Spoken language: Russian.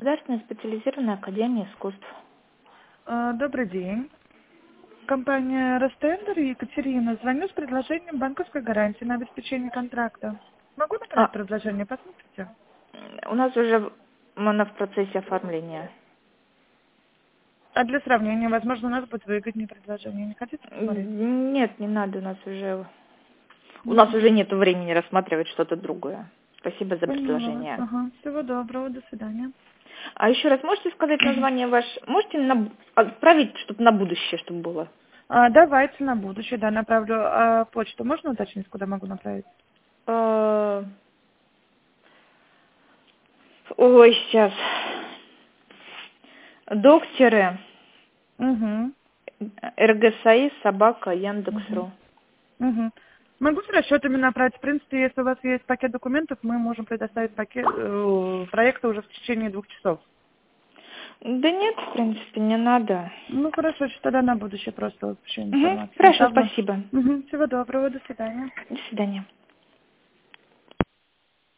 Государственная специализированная академия искусств. Добрый день. Компания «Ростендер», Екатерина. Звоню с предложением банковской гарантии на обеспечение контракта. Могу направить предложение? Посмотрите. У нас уже она в процессе оформления. А для сравнения, возможно, у нас будет выгоднее предложение. Не хотите посмотреть? Нет, не надо, у нас уже нет времени рассматривать что-то другое. Спасибо за Поняла вас. предложение. Ага. Всего доброго. До свидания. А еще раз можете сказать название ваше? Можете отправить, чтобы на будущее, чтобы было? Давайте на будущее, да, направлю. Почту можно уточнить, куда могу направить? Ой, сейчас. Док-ргсаи Угу. собака Яндекс.ру. Угу. Могу с расчетами направить. В принципе, если у вас есть пакет документов, мы можем предоставить проекты уже в течение 2 часов. Да нет, в принципе, не надо. Ну, хорошо, тогда на будущее просто общую информацию. Хорошо, Оставлю. спасибо. Всего доброго, до свидания. До свидания.